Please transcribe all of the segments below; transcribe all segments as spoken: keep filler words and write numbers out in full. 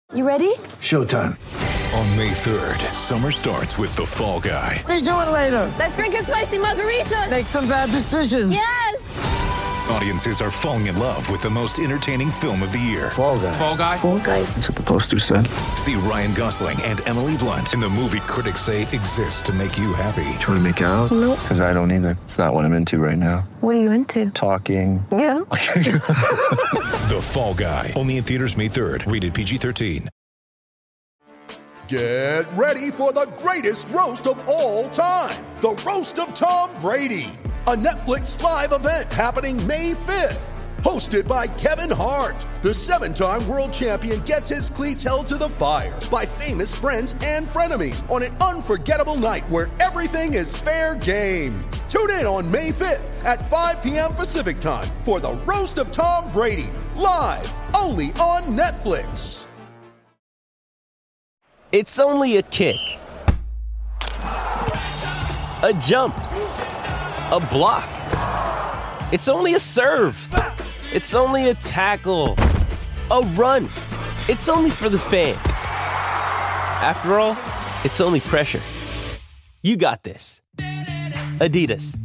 You ready? Showtime. On May third, summer starts with The Fall Guy. Let's do it later. Let's drink a spicy margarita. Make some bad decisions. Yes! Audiences are falling in love with the most entertaining film of the year. Fall Guy. Fall Guy? Fall Guy. That's what the poster said. See Ryan Gosling and Emily Blunt in the movie critics say exists to make you happy. Trying to make it out? Nope. Because I don't either. It's not what I'm into right now. What are you into? Talking. Yeah. The Fall Guy. Only in theaters May third. Rated P G thirteen. Get ready for the greatest roast of all time. The Roast of Tom Brady. A Netflix live event happening May fifth. Hosted by Kevin Hart. The seven-time world champion gets his cleats held to the fire by famous friends and frenemies on an unforgettable night where everything is fair game. Tune in on May fifth at five p.m. Pacific time for the Roast of Tom Brady. Live only on Netflix. It's only a kick, a jump, a block. It's only a serve. It's only a tackle, a run. It's only for the fans. After all, it's only pressure. You got this. Adidas.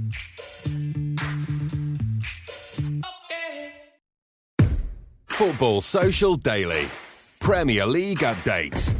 Football Social Daily. Premier League updates.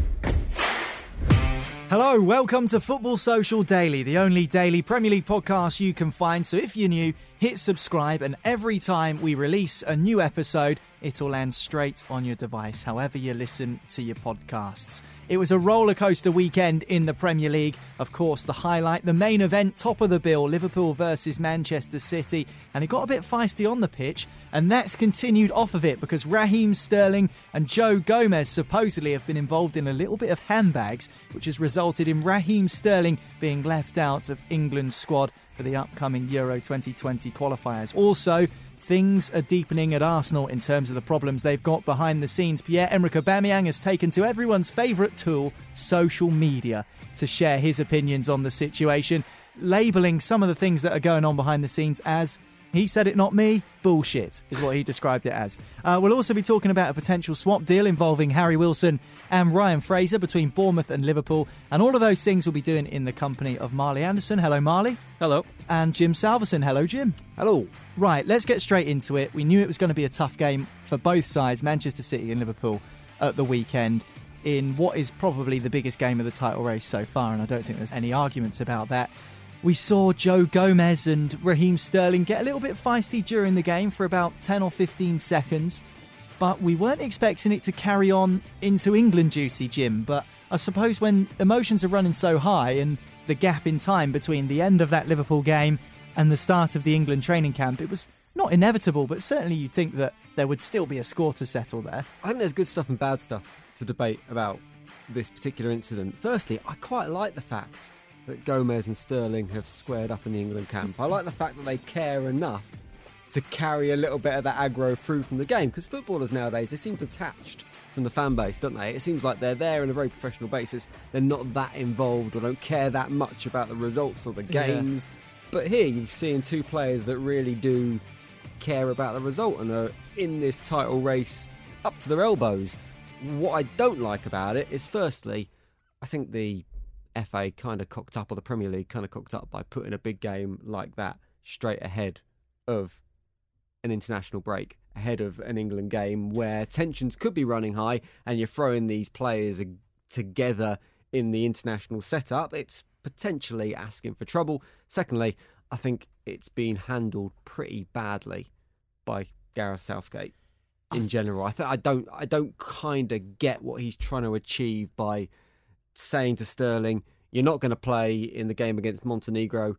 Hello, welcome to Football Social Daily, the only daily Premier League podcast you can find. So if you're new, hit subscribe, and every time we release a new episode, it'll land straight on your device, however you listen to your podcasts. It was a rollercoaster weekend in the Premier League. Of course, the highlight, the main event, top of the bill, Liverpool versus Manchester City. And it got a bit feisty on the pitch, and that's continued off of it because Raheem Sterling and Joe Gomez supposedly have been involved in a little bit of handbags, which has resulted in Raheem Sterling being left out of England's squad for the upcoming Euro twenty twenty qualifiers. Also, things are deepening at Arsenal in terms of the problems they've got behind the scenes. Pierre-Emerick Aubameyang has taken to everyone's favourite tool, social media, to share his opinions on the situation, labelling some of the things that are going on behind the scenes as, he said it, not me, bullshit, is what he described it as. Uh, we'll also be talking about a potential swap deal involving Harry Wilson and Ryan Fraser between Bournemouth and Liverpool. And all of those things we'll be doing in the company of Marley Anderson. Hello, Marley. Hello. And Jim Salverson. Hello, Jim. Hello. Right, let's get straight into it. We knew it was going to be a tough game for both sides, Manchester City and Liverpool, at the weekend, in what is probably the biggest game of the title race so far, and I don't think there's any arguments about that. We saw Joe Gomez and Raheem Sterling get a little bit feisty during the game for about ten or fifteen seconds, but we weren't expecting it to carry on into England duty, Jim. But I suppose when emotions are running so high and the gap in time between the end of that Liverpool game and the start of the England training camp, it was not inevitable, but certainly you'd think that there would still be a score to settle there. I think there's good stuff and bad stuff to debate about this particular incident. Firstly, I quite like the fact that Gomez and Sterling have squared up in the England camp. I like the fact that they care enough to carry a little bit of that aggro through from the game, because footballers nowadays, they seem detached from the fan base, don't they? It seems like they're there on a very professional basis. They're not that involved or don't care that much about the results or the games. Yeah. But here you've seen two players that really do care about the result and are in this title race up to their elbows. What I don't like about it is, firstly, I think the F A kind of cocked up, or the Premier League kind of cocked up by putting a big game like that straight ahead of an international break, ahead of an England game where tensions could be running high, and you're throwing these players together in the international setup. It's potentially asking for trouble. Secondly, I think it's been handled pretty badly by Gareth Southgate in general. I th- I don't I don't kind of get what he's trying to achieve by saying to Sterling, you're not going to play in the game against Montenegro,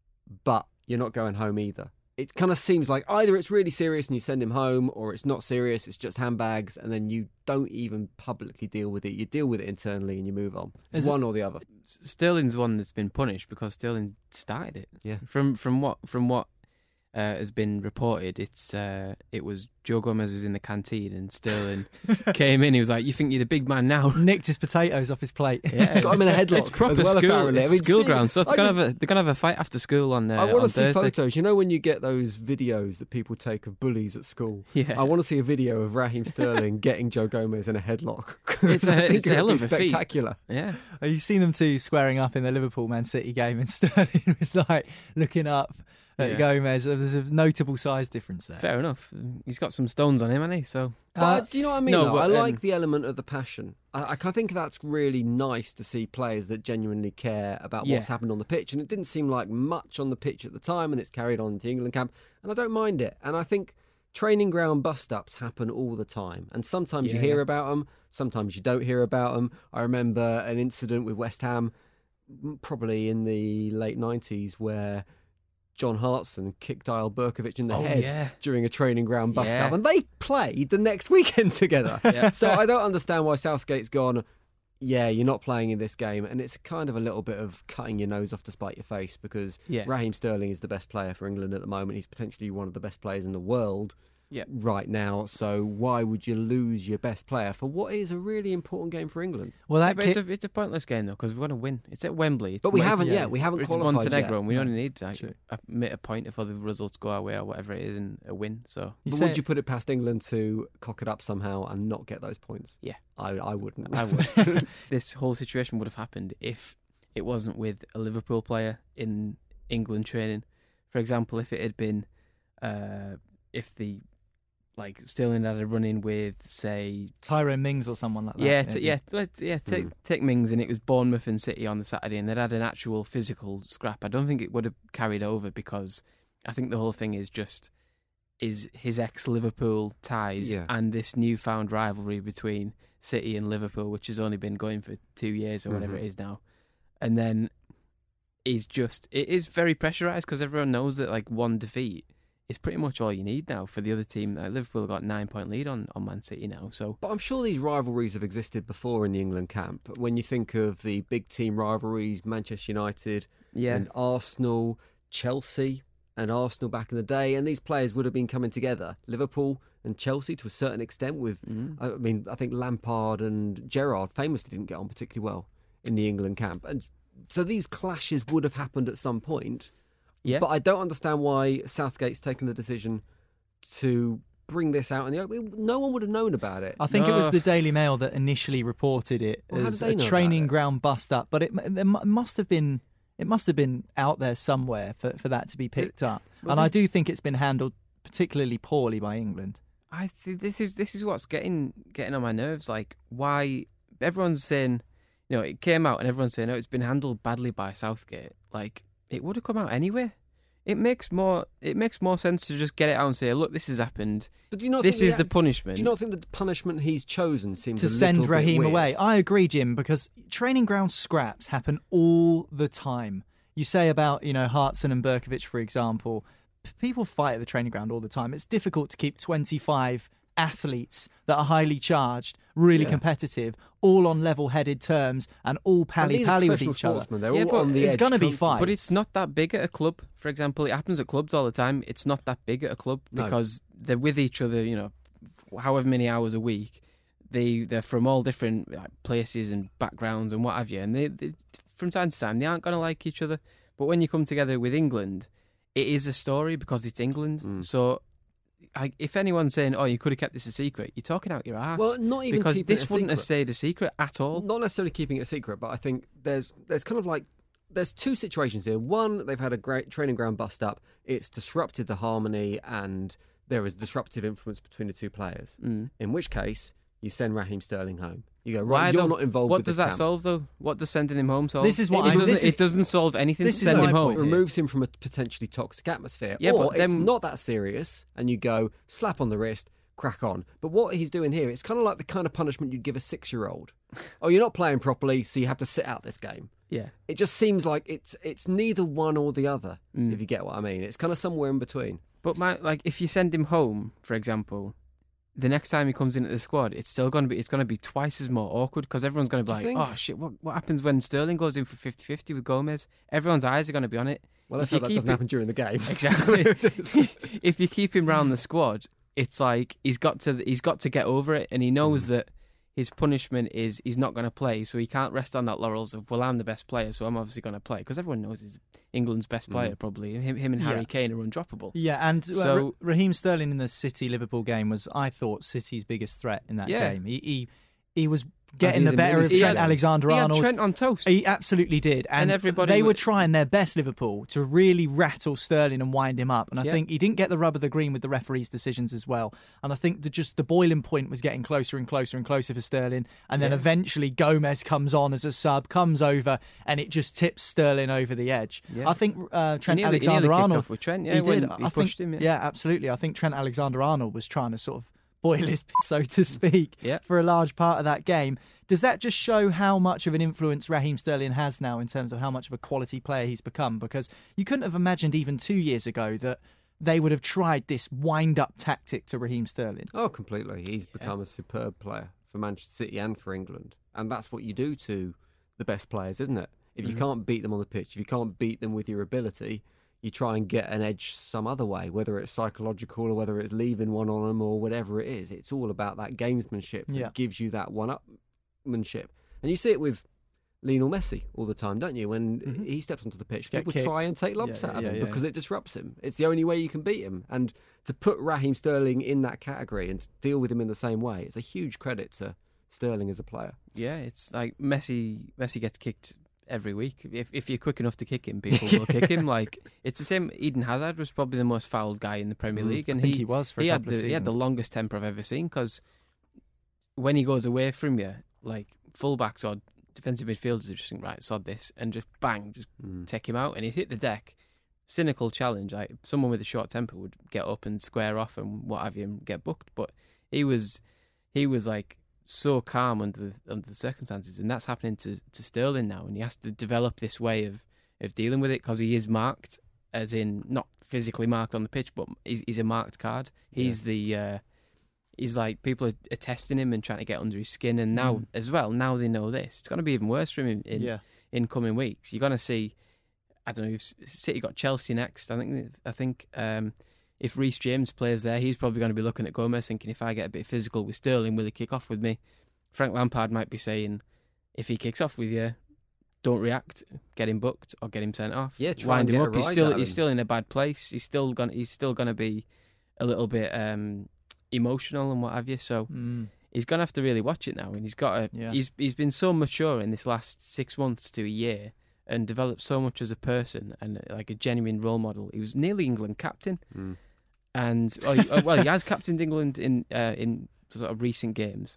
but you're not going home either. It kind of seems like either it's really serious and you send him home, or it's not serious, it's just handbags, and then you don't even publicly deal with it. You deal with it internally and you move on. It's Is one it, or the other. Sterling's one that's been punished because Sterling started it. Yeah. From from what from what uh, has been reported, it's uh, it was Joe Gomez was in the canteen and Sterling came in. He was like, "You think you're the big man now?" Nicked his potatoes off his plate. Yeah, got him in a headlock. It's proper as well, school. apparently. It's I mean, school see, ground stuff. They're I gonna just- have a they're gonna have a fight after school on uh, I want on to see Thursday. photos. You know when you get those videos that people take of bullies at school? Yeah. I want to see a video of Raheem Sterling getting Joe Gomez in a headlock. It's a- I think it's a it hell would of be a feat. spectacular. Yeah, Have you seen them two squaring up in the Liverpool Man City game, and Sterling was like looking up at Yeah. Gomez? There's a notable size difference there. fair enough. He's got some stones on him, hasn't he? So But Uh, do you know what I mean? no, though? but, I like um, the element of the passion. I, I think that's really nice to see players that genuinely care about Yeah. what's happened on the pitch. And it didn't seem like much on the pitch at the time, and it's carried on to England camp. And I don't mind it. And I think training ground bust-ups happen all the time. And sometimes you Yeah. hear about them, sometimes you don't hear about them. I remember an incident with West Ham, m- probably in the late nineties, where John Hartson kicked Dial Berkovic in the Oh, head yeah. during a training ground bust Yeah. up, and they played the next weekend together. So I don't understand why Southgate's gone, yeah, you're not playing in this game, and it's kind of a little bit of cutting your nose off to spite your face, because Yeah. Raheem Sterling is the best player for England at the moment. He's potentially one of the best players in the world Yeah. right now. So why would you lose your best player for what is a really important game for England? Well, Yeah, that but it's ki- a it's a pointless game though because we want to win. It's at Wembley. It's, But we it's- haven't yeah, yet. We haven't It's qualified Montenegro, yet. and we No. only need like True. a, a, a point if other results go our way or whatever it is, and a win. So you but say would you put it past England to cock it up somehow and not get those points? Yeah. I, I wouldn't. I would. This whole situation would have happened if it wasn't with a Liverpool player in England training. For example, if it had been, uh, if the like Sterling had a run in with, say, Tyrone Mings or someone like that. yeah, t- yeah, let's, yeah, Hmm. take take Mings, and it was Bournemouth and City on the Saturday, and they'd had an actual physical scrap. I don't think it would have carried over because I think the whole thing is just is his ex Liverpool ties Yeah. and this newfound rivalry between City and Liverpool, which has only been going for two years or whatever Mhm. it is now, and then is just it is very pressurised because everyone knows that like one defeat is pretty much all you need now for the other team. Like, Liverpool have got a nine point lead on, on Man City now, so But I'm sure these rivalries have existed before in the England camp. When you think of the big team rivalries, Manchester United yeah. and Arsenal, Chelsea and Arsenal back in the day, and these players would have been coming together. Liverpool and Chelsea to a certain extent with, Mm. I mean, I think Lampard and Gerrard famously didn't get on particularly well in the England camp. And so these clashes would have happened at some point. Yeah. But I don't understand why Southgate's taken the decision to bring this out in the open. No one would have known about it. I think it was No. the Daily Mail that initially reported it Well, how as did they a know about training it? ground bust up, but it, there mu- must have been it must have been out there somewhere for, for that to be picked up. well, and I this- do think it's been handled particularly poorly by England. I think this is this is what's getting getting on my nerves. Like, why everyone's saying, you know, it came out and everyone's saying, oh, it's been handled badly by Southgate. Like, it would have come out anyway. It makes more it makes more sense to just get it out and say, look, this has happened. But do you not This think is the act- punishment. Do you not think the punishment he's chosen seems To a send little bit Raheem weird? away. I agree, Jim, because training ground scraps happen all the time. You say about, you know, Hartson and Berkovic, for example, p- people fight at the training ground all the time. It's difficult to keep twenty-five athletes that are highly charged, really Yeah. competitive, all on level-headed terms and all And pally these are pally with professional each other. sportsmen. They're Yeah, all but on the it's edge gonna be constantly. fights. But it's not that big at a club. For example, it happens at clubs all the time. It's not that big at a club No. because they're with each other, you know, however many hours a week. They they're from all different like, places and backgrounds and what have you, and they, they from time to time they aren't going to like each other. But when you come together with England, it is a story because it's England. Mm. So, I, if anyone's saying, "Oh, you could have kept this a secret," you're talking out your ass. Well, not even because keeping this it a wouldn't have secret. stayed a secret at all. Not necessarily keeping it a secret, but I think there's there's kind of like there's two situations here. One, they've had a great training ground bust up. It's disrupted the harmony, and there is disruptive influence between the two players. Mm. In which case, you send Raheem Sterling home. You go, Why right, you're though? not involved What with does this that camp. solve, though? What does sending him home solve? This is what it I- doesn't. this is- it doesn't solve anything. this to is send my him home. point It here. removes him from a potentially toxic atmosphere. Yeah, or but then- it's not that serious, and you go, slap on the wrist, crack on. But what he's doing here, it's kind of like the kind of punishment you'd give a six-year-old. Oh, you're not playing properly, so you have to sit out this game. Yeah. It just seems like it's it's neither one or the other, Mm. if you get what I mean. It's kind of somewhere in between. But my like, if you send him home, for example, the next time he comes into the squad, it's still going to be it's going to be twice as more awkward because everyone's going to be Do you like, think? oh shit, what what happens when Sterling goes in for fifty-fifty with Gomez? Everyone's eyes are going to be on it. Well, let's If you hope that keep doesn't it- happen during the game. Exactly. If you keep him round the squad, it's like he's got to he's got to get over it, and he knows Mm. that his punishment is he's not going to play, so he can't rest on that laurels of, well, I'm the best player, so I'm obviously going to play, because everyone knows he's England's best player, probably. Him, him and Harry Yeah. Kane are undroppable. Yeah, and uh, So- Ra- Raheem Sterling in the City-Liverpool game was, I thought, City's biggest threat in that Yeah. game. He, he he was getting he's the a better of mini- Trent He had- Alexander-Arnold. He had Trent on toast. He absolutely did. And, And everybody they wa- were trying their best, Liverpool, to really rattle Sterling and wind him up. And I Yeah. think he didn't get the rub of the green with the referee's decisions as well. And I think the, just the boiling point was getting closer and closer and closer for Sterling. And then Yeah. eventually Gomez comes on as a sub, comes over, and it just tips Sterling over the edge. Yeah. I think uh, Trent nearly- he nearly kicked Alexander-Arnold... off with Trent, yeah, he when did. he I pushed think, him, yeah. absolutely. I think Trent Alexander-Arnold was trying to sort of boil his piss, so to speak, Yeah. for a large part of that game. Does that just show how much of an influence Raheem Sterling has now in terms of how much of a quality player he's become? Because you couldn't have imagined even two years ago that they would have tried this wind-up tactic to Raheem Sterling. Oh, completely. He's become a superb player for Manchester City and for England. And that's what you do to the best players, isn't it? If you Mm-hmm. can't beat them on the pitch, if you can't beat them with your ability, you try and get an edge some other way, whether it's psychological or whether it's leaving one on them or whatever it is. It's all about that gamesmanship that Yeah. gives you that one-upmanship. And you see it with Lionel Messi all the time, don't you? When he steps onto the pitch, Get people kicked. try and take lumps Yeah, out of yeah, him yeah. because it disrupts him. It's the only way you can beat him. And to put Raheem Sterling in that category and to deal with him in the same way, it's a huge credit to Sterling as a player. Yeah, it's like Messi. Messi gets kicked every week. If if you're quick enough to kick him, people will kick him. Like it's the same. Eden Hazard was probably the most fouled guy in the Premier Mm, League, and I think he he was for a he had couple of the, he had the seasons. longest temper I've ever seen. Because when he goes away from you, like fullbacks or defensive midfielders are just think, right, sod this, and just bang, just Mm. take him out, and he'd hit the deck. Cynical challenge. Like someone with a short temper would get up and square off and what have you, and get booked. But he was he was like so calm under the, under the circumstances, and that's happening to, to Sterling now, and he has to develop this way of, of dealing with it because he is marked, as in not physically marked on the pitch, but he's, he's a marked card. He's the uh, he's like people are, are testing him and trying to get under his skin, and now Mm. as well, now they know this, it's going to be even worse for him in in, Yeah. in coming weeks. You're going to see, I don't know, if City got Chelsea next. I think I think. Um, If Reece James plays there, he's probably going to be looking at Gomez thinking, if I get a bit physical with Sterling, will he kick off with me? Frank Lampard might be saying, if he kicks off with you, don't react, get him booked or get him sent off. Yeah, try wind and him get a up. He's rise still out of he's him. still in a bad place. He's still going he's still going to be a little bit um, emotional and what have you. So Mm. he's going to have to really watch it now, and he's got to. Yeah. He's he's been so mature in this last six months to a year, and developed so much as a person and like a genuine role model. He was nearly England captain. Mm. And oh, he- oh, well, he has captained England in uh, in sort of recent games,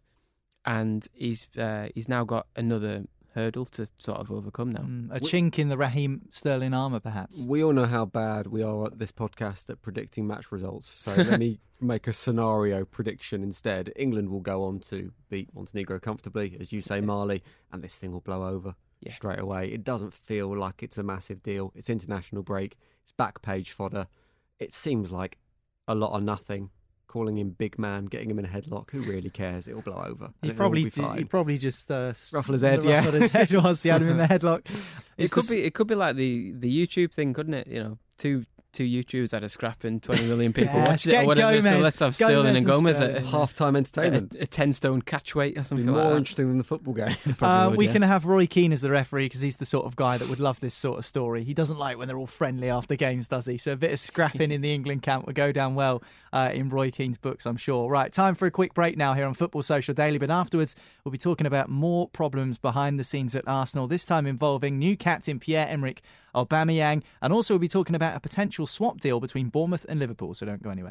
and he's uh, he's now got another hurdle to sort of overcome now. Mm. A chink in the Raheem Sterling armour, perhaps. We all know how bad we are at this podcast at predicting match results. So let me make a scenario prediction instead. England will go on to beat Montenegro comfortably, as you say, Mali, and this thing will blow over Yeah. straight away. It doesn't feel like it's a massive deal. It's international break. It's back page fodder. It seems like a lot of nothing. Calling him big man, getting him in a headlock. Who really cares? It'll blow over. He and it'll probably be did, fine. he probably just uh, Ruffle his head, ruffled yeah. his head whilst he had him in the headlock. It It's could the be it could be like the, the YouTube thing, couldn't it? You know, two two YouTubers had a scrap and twenty million people Yes, watched it get or whatever. So Gomez. let's have Sterling Gomez and and Gomez Sterling. at Half-time a, entertainment. a ten stone catch weight or It'd be something more like that. interesting than the football game. Uh, would, we yeah. can have Roy Keane as the referee because he's the sort of guy that would love this sort of story. He doesn't like when they're all friendly after games, does he? So a bit of scrapping in the England camp would go down well uh, in Roy Keane's books, I'm sure. Right, time for a quick break now here on Football Social Daily. But afterwards, we'll be talking about more problems behind the scenes at Arsenal, this time involving new captain Pierre-Emerick Aubameyang. And also we'll be talking about a potential swap deal between Bournemouth and Liverpool. So don't go anywhere.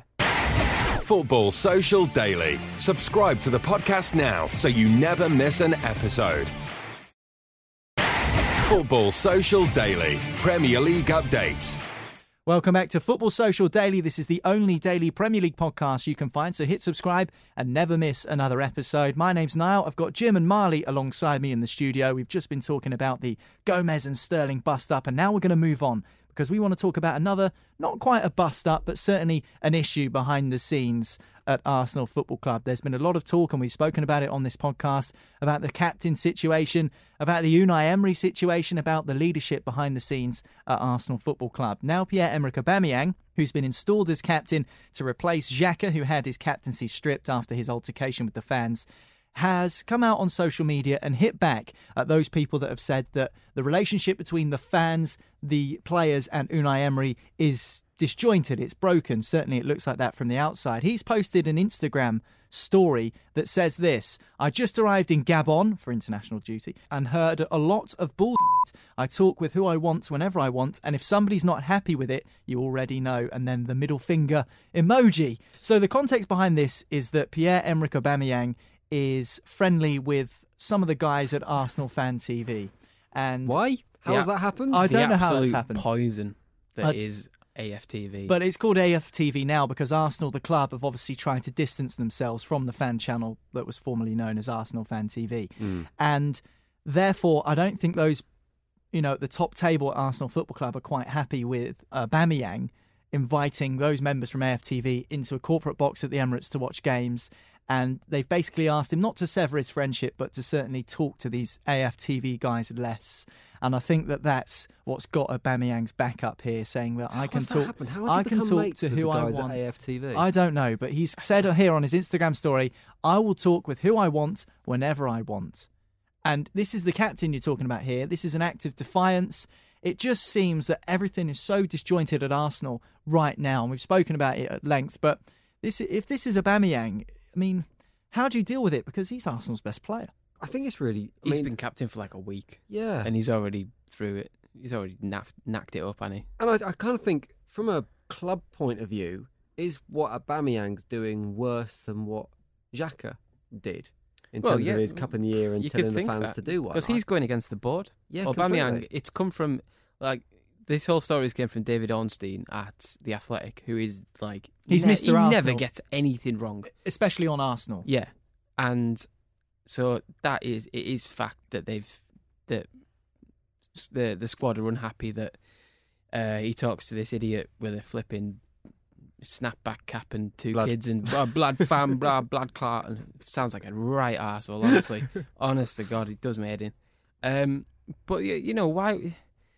Football Social Daily. Subscribe to the podcast now so you never miss an episode. Football Social Daily. Premier League updates. Welcome back to Football Social Daily. This is the only daily Premier League podcast you can find, so hit subscribe and never miss another episode. My name's Niall. I've got Jim and Marley alongside me in the studio. We've just been talking about the Gomez and Sterling bust-up, and now we're going to move on because we want to talk about another, not quite a bust-up, but certainly an issue behind the scenes at Arsenal Football Club. There's been a lot of talk, and we've spoken about it on this podcast, about the captain situation, about the Unai Emery situation, about the leadership behind the scenes at Arsenal Football Club. Now Pierre-Emerick Aubameyang, who's been installed as captain to replace Xhaka, who had his captaincy stripped after his altercation with the fans, has come out on social media and hit back at those people that have said that the relationship between the fans, the players and Unai Emery is disjointed, it's broken. Certainly it looks like that from the outside. He's posted an Instagram story that says this: I just arrived in Gabon for international duty and heard a lot of bullshit. I talk with who I want whenever I want, and if somebody's not happy with it, you already know. And then the middle finger emoji. So the context behind this is that Pierre-Emerick Aubameyang is friendly with some of the guys at Arsenal Fan T V. And why? How the, has that happened? I don't the know how it's absolute happened. Poison that Uh, is A F T V. But it's called A F T V now because Arsenal, the club, have obviously tried to distance themselves from the fan channel that was formerly known as Arsenal Fan T V. Mm. And therefore, I don't think those, you know, at the top table at Arsenal Football Club are quite happy with Aubameyang inviting those members from A F T V into a corporate box at the Emirates to watch games. And they've basically asked him not to sever his friendship, but to certainly talk to these A F T V guys less. And I think that that's what's got Aubameyang's back up here, saying that How I can has that talk. happened? How has he I can become talk mates to with who the I guys want. at A F T V? I don't know, but he's said here on his Instagram story, "I will talk with who I want whenever I want." And this is the captain you're talking about here. This is an act of defiance. It just seems that everything is so disjointed at Arsenal right now, and we've spoken about it at length. But this, if this is Aubameyang, I mean, how do you deal with it? Because he's Arsenal's best player. I think it's really. I He's mean, been captain for like a week. Yeah. And he's already through it. He's already naff- knacked it up, hasn't he? And I, I kind of think, from a club point of view, is what Aubameyang's doing worse than what Xhaka did in Well, terms yeah, of his cup in the ear and you telling could the think fans that, to do what? because he's going against the board. Yeah, Aubameyang, completely. it's come from, like, this whole story came from David Ornstein at The Athletic, who is, like... He's ne- Mister He Arsenal. never gets anything wrong. Especially on Arsenal. Yeah. And so that is, it is fact that they've, that the the squad are unhappy that uh, he talks to this idiot with a flipping snapback cap and two Blood. kids and blah, blood fam, blah, blood clot, and sounds like a right arsehole, honestly. Honest to God, it does my head in. Um, but, you you know, why...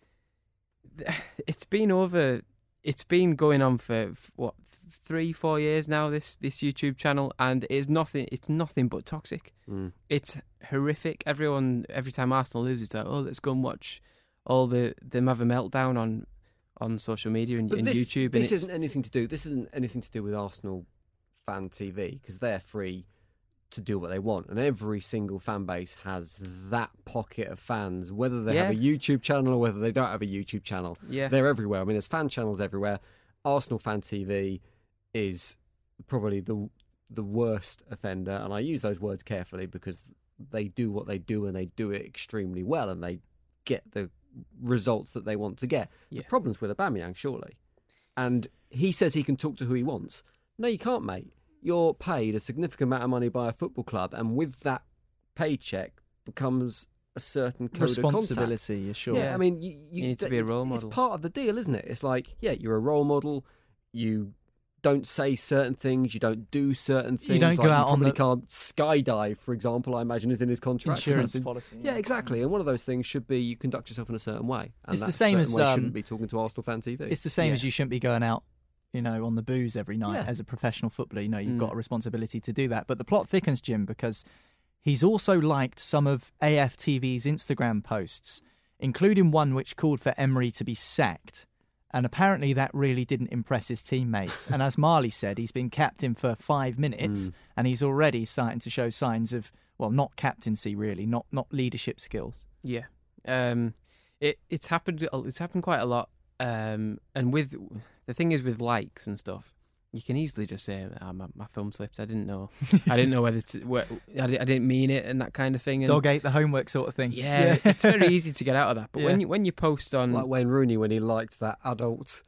It's been over... It's been going on for, for what, three, four years now, this this YouTube channel, and it's nothing It's nothing but toxic. Mm. It's horrific. Everyone, every time Arsenal loses, it's like, oh, let's go and watch all the them have a meltdown on on social media and, But and this, YouTube. And This it's, isn't anything to do. This isn't anything to do with Arsenal Fan T V because they're free to do what they want, and every single fan base has that pocket of fans, whether they have a Yeah. YouTube channel or whether they don't have a YouTube channel. Yeah. They're everywhere. I mean, there's fan channels everywhere. Arsenal Fan T V is probably the the worst offender, and I use those words carefully because they do what they do and they do it extremely well, and they get the results that they want to get. Yeah. The problem's with Aubameyang, surely. And he says he can talk to who he wants. No, you can't, mate. You're paid a significant amount of money by a football club, and with that paycheck becomes a certain code of contact. Responsibility, you're sure. Yeah, I mean, you, you, You need to be a role model. It's part of the deal, isn't it? It's like, yeah, you're a role model. You don't say certain things. You don't do certain things. You don't like go out you on probably the- can't skydive, for example. I imagine is in his contract. Insurance Something. policy. Yeah, exactly. And one of those things should be you conduct yourself in a certain way. And It's the that same certain as, way um, shouldn't be talking to Arsenal Fan T V. It's the same Yeah. as you shouldn't be going out, you know, on the booze every night Yeah. as a professional footballer. You know, you've Mm. got a responsibility to do that. But the plot thickens, Jim, because he's also liked some of A F T V's Instagram posts, including one which called for Emery to be sacked. And apparently that really didn't impress his teammates. And as Marley said, he's been captain for five minutes Mm. and he's already starting to show signs of, well, not captaincy really, not not leadership skills. Yeah, um, it it's happened. It's happened quite a lot. Um, and with the thing is with likes and stuff, you can easily just say, oh, my, my thumb slipped. I didn't know. I didn't know whether to, where, I, di- I didn't mean it and that kind of thing. And Dog ate the homework sort of thing. yeah, it's very easy to get out of that. But Yeah. when you when you post on, Like Wayne Rooney when he liked that adult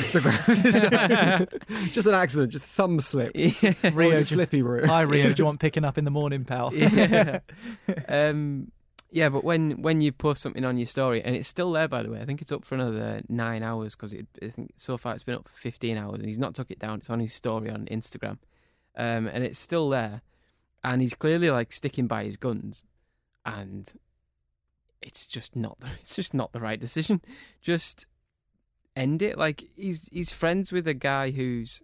Instagram. Just an accident, just thumb slipped. Yeah. Rio, Or was it Slippy Roo? Hi Rio, do you want picking up in the morning, pal? yeah. um, yeah, but when, when you post something on your story, and it's still there, by the way, I think it's up for another nine hours because I think so far it's been up for fifteen hours, and he's not took it down. It's on his story on Instagram. um, and it's still there, and he's clearly like sticking by his guns, and it's just not the, it's just not the right decision. Just end it. Like he's he's friends with a guy who's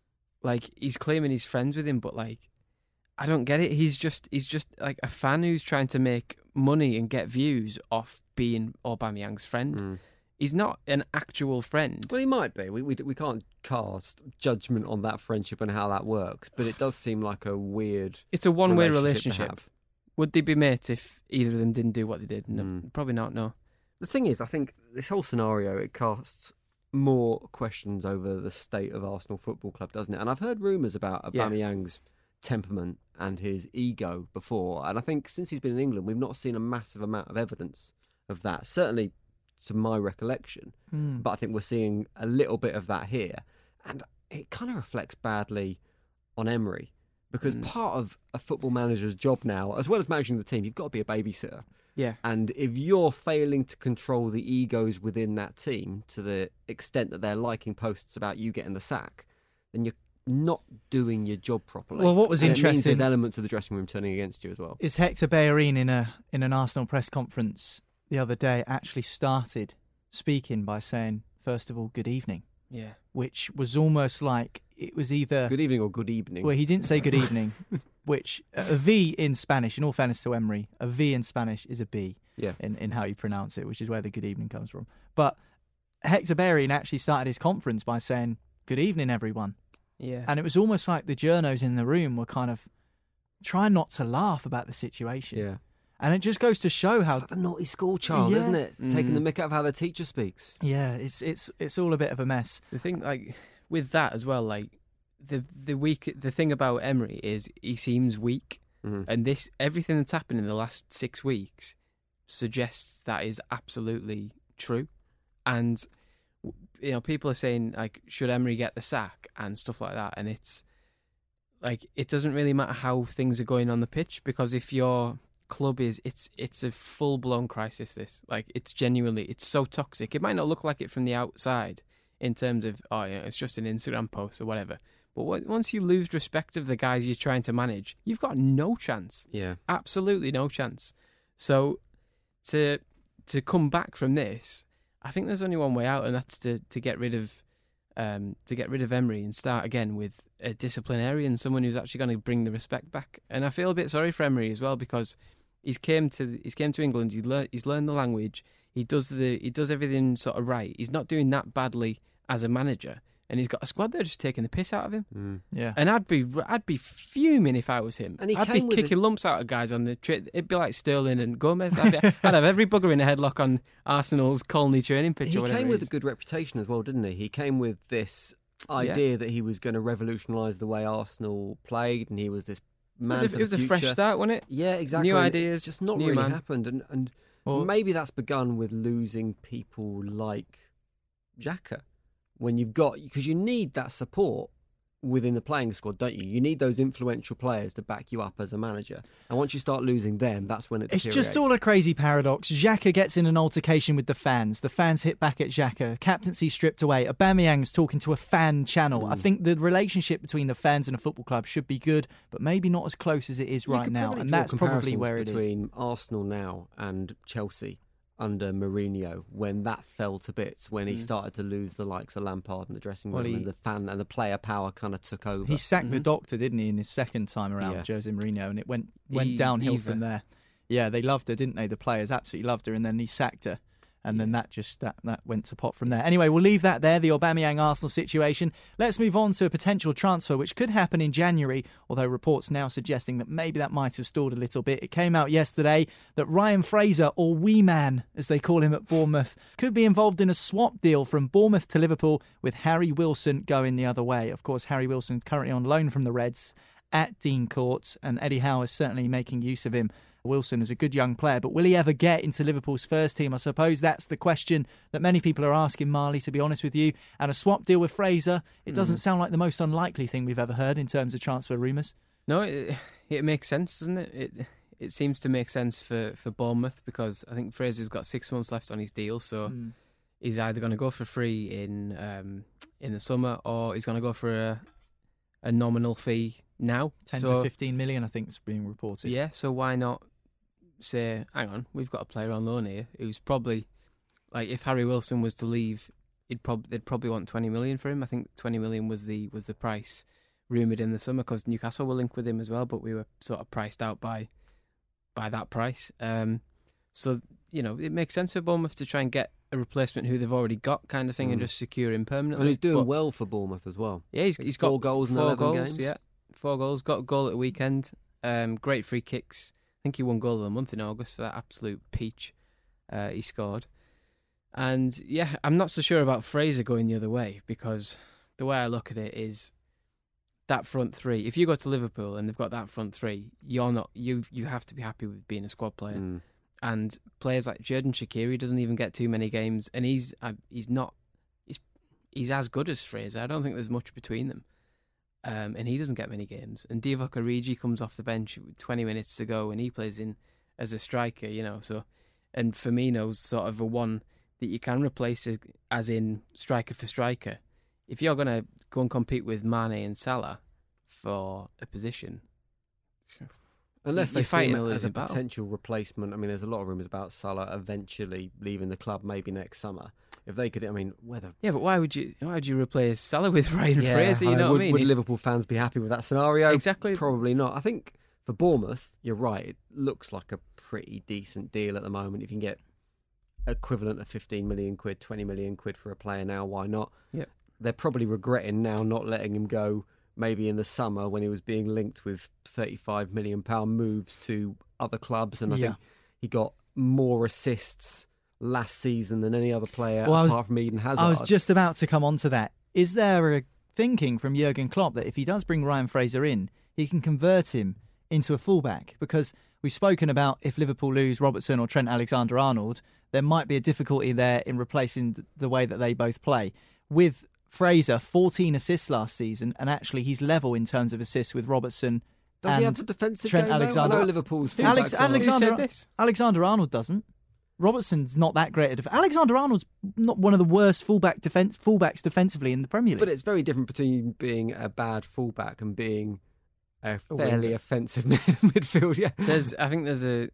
like he's claiming he's friends with him, but like I don't get it. He's just he's just like a fan who's trying to make money and get views off being Aubameyang's friend. Mm. He's not an actual friend. Well, he might be. We, we we can't cast judgment on that friendship and how that works, but it does seem like a weird. It's a one-way relationship. relationship. Would they be mates if either of them didn't do what they did? No, Mm. probably not. No. The thing is, I think this whole scenario, it casts more questions over the state of Arsenal Football Club, doesn't it? And I've heard rumours about Yeah. Aubameyang's temperament and his ego before, and I think since he's been in England, we've not seen a massive amount of evidence of that. Certainly, to my recollection, Mm. but I think we're seeing a little bit of that here, and it kind of reflects badly on Emery. Because Mm. part of a football manager's job now, as well as managing the team, you've got to be a babysitter. Yeah. And if you're failing to control the egos within that team to the extent that they're liking posts about you getting the sack, then you're not doing your job properly. Well, what was And it means interesting- there's elements of the dressing room turning against you as well. Is Hector Bellerin in a in an Arsenal press conference the other day actually started speaking by saying, first of all, good evening, Yeah. which was almost like it was either... Good evening or good evening. Well, he didn't say good evening, which a V in Spanish, in all fairness to Emery, a V in Spanish is a B Yeah. in, in how you pronounce it, which is where the good evening comes from. But Hector Bellerin actually started his conference by saying, good evening, everyone. Yeah. And it was almost like the journos in the room were kind of trying not to laugh about the situation. Yeah. And it just goes to show how... It's like the naughty school child, Yeah. isn't it? Taking the Mm. mick out of how the teacher speaks. Yeah, it's it's it's all a bit of a mess. The thing, like, with that as well, like, the the weak, the thing about Emery is he seems weak, Mhm. and this everything that's happened in the last six weeks suggests that is absolutely true. And you know, people are saying like, should Emery get the sack and stuff like that, and it's like it doesn't really matter how things are going on the pitch, because if your club is it's it's a full blown crisis. This like it's genuinely it's so toxic. It might not look like it from the outside in terms of oh yeah, it's just an Instagram post or whatever. But what, once you lose respect of the guys you're trying to manage, you've got no chance. Yeah. Absolutely no chance. So to to come back from this, I think there's only one way out, and that's to, to get rid of um, to get rid of Emery and start again with a disciplinarian, someone who's actually going to bring the respect back. And I feel a bit sorry for Emery as well, because he's came to he's came to England. He's learned he's learned the language. He does the he does everything sort of right. He's not doing that badly as a manager, and he's got a squad there just taking the piss out of him. Mm. Yeah. And I'd be I'd be fuming if I was him. And he I'd be came with kicking a- lumps out of guys on the trip. It'd be like Sterling and Gomez. I'd, be, I'd have every bugger in a headlock on Arsenal's Colney training pitch He or whatever. came it with a is. good reputation as well, didn't he? He came with this idea that he was going to revolutionise the way Arsenal played, and he was this It man was a, for it the was a fresh future. start, wasn't it? Yeah, exactly. New And ideas, It's just not new really man. happened, and and Well- maybe that's begun with losing people like Xhaka. When you've got, because you need that support within the playing squad, don't you? You need those influential players to back you up as a manager. And once you start losing them, that's when it It's deteriorates. just all a crazy paradox. Xhaka gets in an altercation with the fans. The fans hit back at Xhaka. Captaincy stripped away. Aubameyang's talking to a fan channel. Mm. I think the relationship between the fans and a football club should be good, but maybe not as close as it is You right could now. probably And draw that's probably comparisons where it is. between Arsenal now and Chelsea under Mourinho, when that fell to bits, when he Mm. started to lose the likes of Lampard in the dressing room, Well, he- and the fan and the player power kind of took over. He sacked the Mhm. doctor, didn't he, in his second time around, Yeah. Jose Mourinho, and it went went E- downhill Eva. from there. Yeah, they loved her, didn't they? The players absolutely loved her, and then he sacked her. And then that just that, that went to pot from there. Anyway, we'll leave that there, the Aubameyang Arsenal situation. Let's move on to a potential transfer which could happen in January, although reports now suggesting that maybe that might have stalled a little bit. It came out yesterday that Ryan Fraser, or Wee Man, as they call him at Bournemouth, could be involved in a swap deal from Bournemouth to Liverpool, with Harry Wilson going the other way. Of course, Harry Wilson currently on loan from the Reds at Dean Court, and Eddie Howe is certainly making use of him. Wilson is a good young player, but will he ever get into Liverpool's first team? I suppose that's the question that many people are asking, Marley, to be honest with you. And a swap deal with Fraser, it doesn't sound like the most unlikely thing we've ever heard in terms of transfer rumours. No, it, it makes sense, doesn't it? It it seems to make sense for, for Bournemouth, because I think Fraser's got six months left on his deal, so Mm. he's either going to go for free in um, in the summer, or he's going to go for a a nominal fee now. ten so, to fifteen million, I think, is being reported. Yeah, so why not say, hang on, we've got a player on loan here who's probably, like, if Harry Wilson was to leave, he'd prob- they'd probably want twenty million for him. I think twenty million was the was the price rumoured in the summer, because Newcastle were linked with him as well, but we were sort of priced out by by that price. Um, so, you know, it makes sense for Bournemouth to try and get a replacement who they've already got, kind of thing, mm. and just secure him permanently. And he's doing but, well for Bournemouth as well. Yeah, he's, he's, he's four got goals in four eleven goals, games. Yeah, four goals. Got a goal at the weekend. Um, great free kicks. I think he won goal of the month in August for that absolute peach uh, he scored. And yeah, I'm not so sure about Fraser going the other way, because the way I look at it is that front three. If you go to Liverpool and they've got that front three, you're not you you have to be happy with being a squad player. Mm. And players like Xherdan Shaqiri doesn't even get too many games, and he's uh, he's not he's he's as good as Fraser. I don't think there's much between them, um, and he doesn't get many games. And Divock Origi comes off the bench with twenty minutes to go, and he plays in as a striker, you know. So, and Firmino's sort of a one that you can replace as, as in striker for striker. If you're going to go and compete with Mane and Salah for a position, unless they see him as a battle. potential replacement. I mean, there's a lot of rumours about Salah eventually leaving the club, maybe next summer. If they could, I mean, whether yeah, but why would you? Why would you replace Salah with Ryan yeah, Fraser? You I know, know what would, I mean? Would if, Liverpool fans be happy with that scenario? Exactly, probably not. I think for Bournemouth, you're right. It looks like a pretty decent deal at the moment. If you can get equivalent of fifteen million quid, twenty million quid for a player now, why not? Yeah, they're probably regretting now not letting him go. Maybe in the summer when he was being linked with thirty-five million pound moves to other clubs, and I yeah. think he got more assists last season than any other player well, apart was, from Eden Hazard. I was just about to come on to that. Is there a thinking from Jurgen Klopp that if he does bring Ryan Fraser in, he can convert him into a fullback? Because we've spoken about if Liverpool lose Robertson or Trent Alexander-Arnold, there might be a difficulty there in replacing the way that they both play. With Fraser, fourteen assists last season, and actually he's level in terms of assists with Robertson. Does and he have the defensive Trent game? Alexander- I know Liverpool's Alex- Alexander, this? Alexander-Arnold doesn't. Robertson's not that great at def- Alexander-Arnold's not one of the worst fullback defense fullbacks defensively in the Premier League. But it's very different between being a bad fullback and being a fairly offensive midfield. Yeah, there's. I think there's a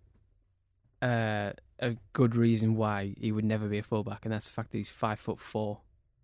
uh, a good reason why he would never be a fullback, and that's the fact that he's five foot four.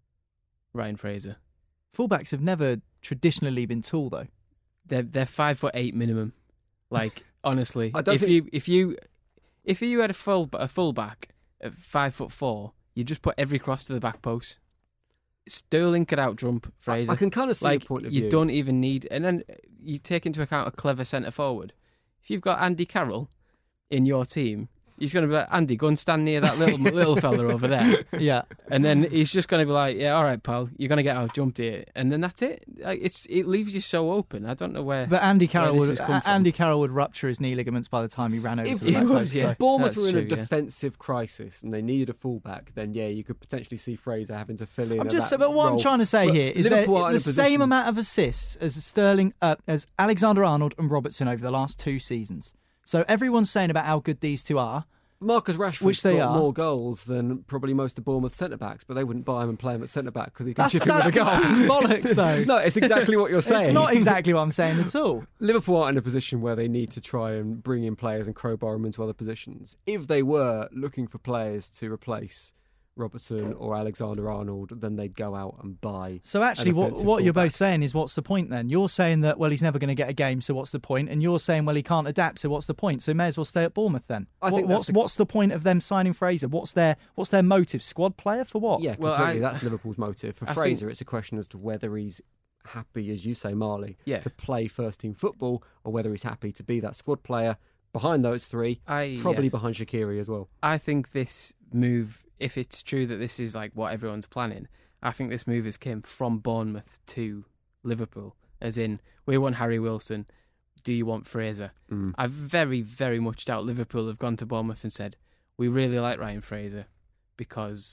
Ryan Fraser. Fullbacks have never traditionally been tall, though. They're they're five foot eight minimum. Like honestly, I don't if think... you if you if you had a full a fullback at five foot four, you just put every cross to the back post. Sterling could out-jump Fraser. I, I can kind of see like, your point of you view. You don't even need... And then you take into account a clever centre-forward. If you've got Andy Carroll in your team, he's going to be like, Andy, go and stand near that little little fella over there. Yeah. And then he's just going to be like, yeah, all right, pal, you're going to get out-jumped here. And then that's it. Like, it's It leaves you so open. I don't know where... But Andy Carroll where would this has come from. Andy Carroll would rupture his knee ligaments by the time he ran over If to the he back was, post. yeah. So. Bournemouth That's were in true, a yeah. defensive crisis and they needed a fullback, then yeah, you could potentially see Fraser having to fill in. I'm at just that but what role. I'm trying to say But here is Liverpool that are in the a same position- amount of assists as Sterling, uh, as Alexander-Arnold and Robertson over the last two seasons. So everyone's saying about how good these two are. Marcus Rashford's Which they got are. more goals than probably most of Bournemouth centre-backs, but they wouldn't buy him and play him at centre-back because he can That's, chip in with that's a goal. complete bollocks, though. No, it's exactly what you're saying. It's not exactly what I'm saying at all. Liverpool aren't in a position where they need to try and bring in players and crowbar them into other positions. If they were looking for players to replace Robertson or Alexander-Arnold, then they'd go out and buy. So actually, an what offensive what you're fullback. both saying is, what's the point then? You're saying that, well, he's never going to get a game, so what's the point? And you're saying, well, he can't adapt, so what's the point? So he may as well stay at Bournemouth then. I What- think that's what's the- what's the point of them signing Fraser? What's their what's their motive? Squad player for what? Yeah, Well, completely. I- That's Liverpool's motive. For I Fraser, think- it's a question as to whether he's happy, as you say, Marley, Yeah. to play first-team football, or whether he's happy to be that squad player behind those three, I, probably yeah. behind Shaqiri as well. I think this move, if it's true that this is like what everyone's planning, I think this move has came from Bournemouth to Liverpool. As in, we want Harry Wilson. Do you want Fraser? Mm. I very, very much doubt Liverpool have gone to Bournemouth and said, we really like Ryan Fraser because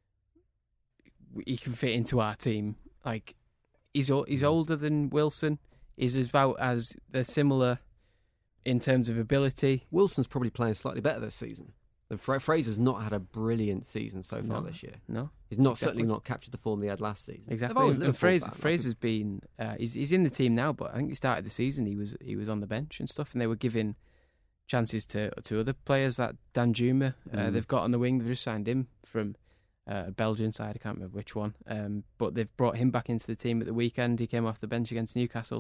he can fit into our team. Like, he's o- he's older than Wilson. He's about as they're similar in terms of ability. Wilson's probably playing slightly better this season. Fra- Fraser's not had a brilliant season so far No, this year. No, He's not exactly. certainly not captured the form he had last season. Exactly. If I was And, a and Liverpool Fraser, fan, I Fraser's been uh, he's he's in the team now, but I think he started the season. He was he was on the bench and stuff, and they were giving chances to to other players. That Dan Juma, uh, Mm. they've got on the wing. They've just signed him from uh, a Belgian side. I can't remember which one, um, but they've brought him back into the team at the weekend. He came off the bench against Newcastle,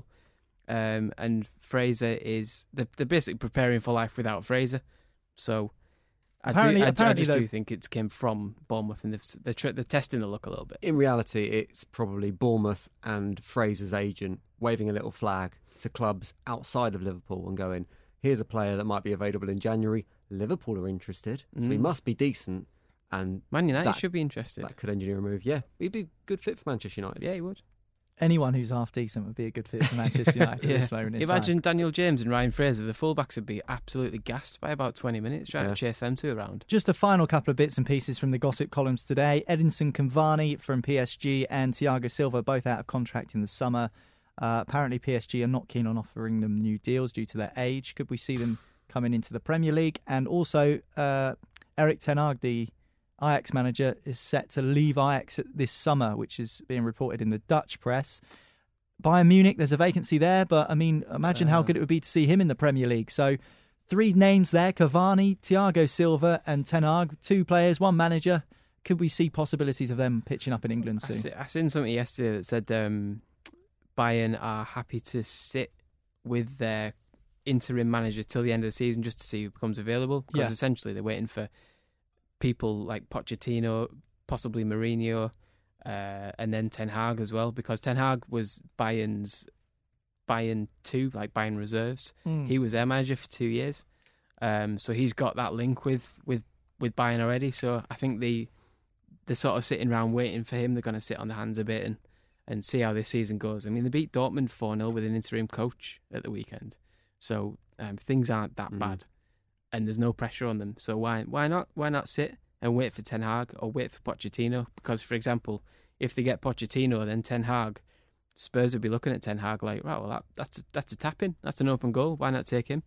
um, and Fraser is they're, they're basically preparing for life without Fraser. So. I, do, Apparently- I, I apparently just though- do think it came from Bournemouth, and they've, they're, tr- they're testing the look a little bit. In reality, it's probably Bournemouth and Fraser's agent waving a little flag to clubs outside of Liverpool and going, here's a player that might be available in January. Liverpool are interested, so he Mm. must be decent. And Man United that- should be interested. that could engineer a move. Yeah, he'd be a good fit for Manchester United. Yeah, he would. Anyone who's half decent would be a good fit for Manchester United at this moment in Imagine time. Daniel James and Ryan Fraser, the fullbacks would be absolutely gassed by about twenty minutes trying Yeah. to chase them two around. Just a final couple of bits and pieces from the gossip columns today. Edinson Cavani from P S G and Thiago Silva both out of contract in the summer. Uh, apparently P S G are not keen on offering them new deals due to their age. Could we see them coming into the Premier League? And also uh, Erik ten Hag, the Ajax manager, is set to leave Ajax this summer, which is being reported in the Dutch press. Bayern Munich, there's a vacancy there, but I mean, imagine how good it would be to see him in the Premier League. So three names there, Cavani, Thiago Silva and Ten Hag, two players, one manager. Could we see possibilities of them pitching up in England I, soon? see, I seen something yesterday that said um, Bayern are happy to sit with their interim manager till the end of the season just to see who becomes available. Because Yeah. essentially they're waiting for people like Pochettino, possibly Mourinho, uh, and then Ten Hag as well. Because Ten Hag was Bayern's Bayern two, like Bayern reserves. Mm. He was their manager for two years, um, so he's got that link with, with, with Bayern already. So I think they they're sort of sitting around waiting for him. They're going to sit on their hands a bit and, and see how this season goes. I mean, they beat Dortmund four nil with an interim coach at the weekend, so um, things aren't that Mm. bad, and there's no pressure on them. So why why not why not sit and wait for Ten Hag or wait for Pochettino? Because, for example, if they get Pochettino, then Ten Hag, Spurs would be looking at Ten Hag like, right, well, that, that's a, that's a tap in, that's an open goal. Why not take him?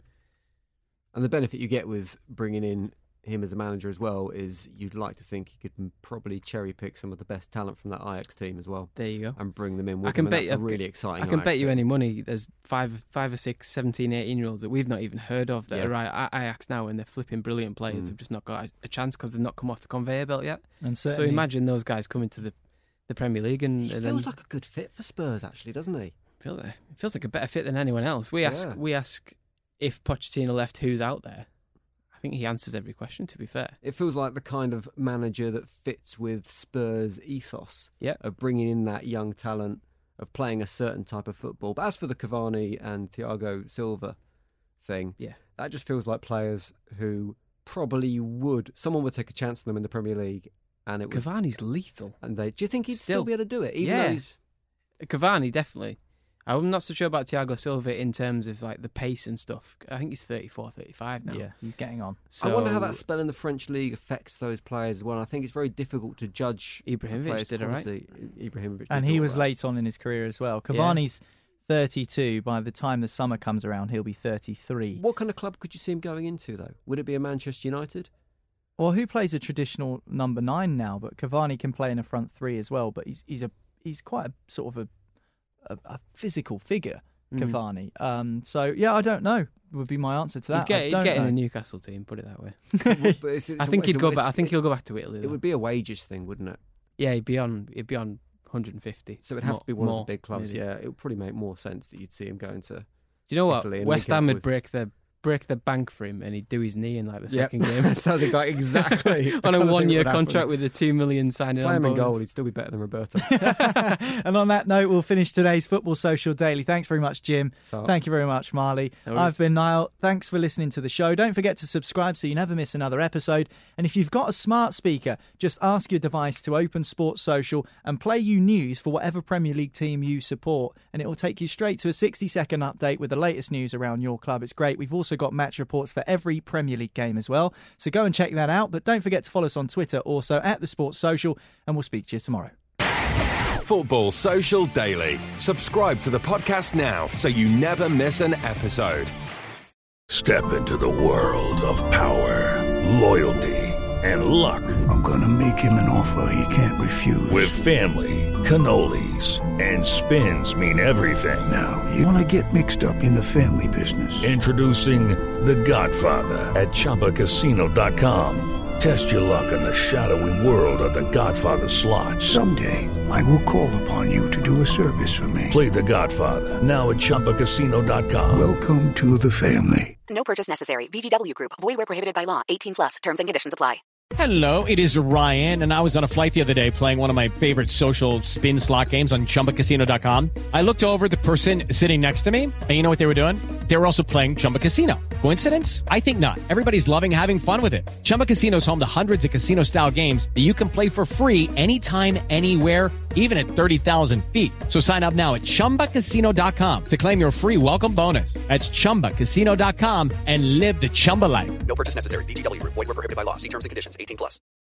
And the benefit you get with bringing in him as a manager as well is you'd like to think he could m- probably cherry pick some of the best talent from that Ajax team as well. There you go. And bring them in with I can him. And bet that's you, a really exciting I can Ajax bet you team. any money there's five, five or six, seventeen, eighteen year olds that we've not even heard of that Yeah. are at Ajax now, and they're flipping brilliant players. Mm. They've just not got a, a chance because they've not come off the conveyor belt yet. And So certainly, imagine those guys coming to the, the Premier League and, He and feels then like a good fit for Spurs, actually, doesn't he? feels like, it feels like a better fit than anyone else. We ask Yeah. we ask if Pochettino left, who's out there. I think he answers every question, to be fair. It feels like the kind of manager that fits with Spurs' ethos Yeah. of bringing in that young talent, of playing a certain type of football. But as for the Cavani and Thiago Silva thing, Yeah. that just feels like players who probably would, someone would take a chance on them in the Premier League, and it would. Cavani's lethal. And they, do you think he'd still, Still. be able to do it? Even Yeah. though he's, Cavani, definitely. I'm not so sure about Thiago Silva in terms of like the pace and stuff. I think he's thirty-four, thirty-five now. yeah, he's getting on. So I wonder how that spell in the French league affects those players as well. I think it's very difficult to judge. a Ibrahimovic player's did all right. quality. Ibrahimovic, And did he all was right. late on in his career as well. Cavani's thirty-two. By the time the summer comes around, he'll be thirty-three. What kind of club could you see him going into, though? Would it be a Manchester United? Well, who plays a traditional number nine now? But Cavani can play in a front three as well. But he's he's a he's quite a sort of a a, a physical figure, Mm. Cavani. Um, so yeah, I don't know. Would be my answer to that. He'd get, I he'd don't get in know. the Newcastle team, put it that way. But it's- it's I a- think it's he'd a- go it's- back. I think it- he'll go back to Italy. It though. would be a wages thing, wouldn't it? Yeah, he'd be on. He'd be on one hundred fifty. So it'd have More- to be one more, of the big clubs. maybe. Yeah, it would probably make more sense that you'd see him going to. Do you know what? Italy and West linking up Ham would with- break the break the bank for him, and he'd do his knee in like the Yep. second game. Sounds like exactly the on kind a of thing one-year that would contract happen. with a two million signing Play on him in goal, bonus. he'd still be better than Roberto. And on that note, we'll finish today's Football Social Daily. Thanks very much, Jim. So- Thank you very much, Marley. No worries. I've been Niall. Thanks for listening to the show. Don't forget to subscribe so you never miss another episode. And if you've got a smart speaker, just ask your device to open Sports Social and play you news for whatever Premier League team you support. And it will take you straight to a sixty-second update with the latest news around your club. It's great. We've also got match reports for every Premier League game as well. So go and check that out. But don't forget to follow us on Twitter also at The Sports Social. And we'll speak to you tomorrow. Football Social Daily. Subscribe to the podcast now so you never miss an episode. Step into the world of power, loyalty, and luck. I'm gonna make him an offer he can't refuse. With family, cannolis, and spins mean everything. Now, you wanna get mixed up in the family business. Introducing The Godfather at Chumba Casino dot com. Test your luck in the shadowy world of The Godfather slot. Someday, I will call upon you to do a service for me. Play The Godfather, now at Chumba Casino dot com. Welcome to the family. No purchase necessary. V G W Group. Void where prohibited by law. eighteen plus. Terms and conditions apply. Hello, it is Ryan, and I was on a flight the other day playing one of my favorite social spin slot games on Chumba Casino dot com. I looked over at the person sitting next to me, and you know what they were doing? They were also playing Chumba Casino. Coincidence? I think not. Everybody's loving having fun with it. Chumba Casino is home to hundreds of casino-style games that you can play for free anytime, anywhere, even at thirty thousand feet. So sign up now at Chumba Casino dot com to claim your free welcome bonus. That's Chumba Casino dot com and live the Chumba life. No purchase necessary. V G W Group. Void where prohibited by law. See terms and conditions. eighteen plus.